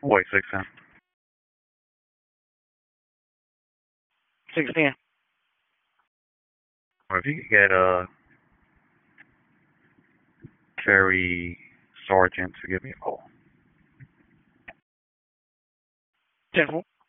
Wait, 610. 610. Or if you could get Terry Sargent to give me a call. 10-4.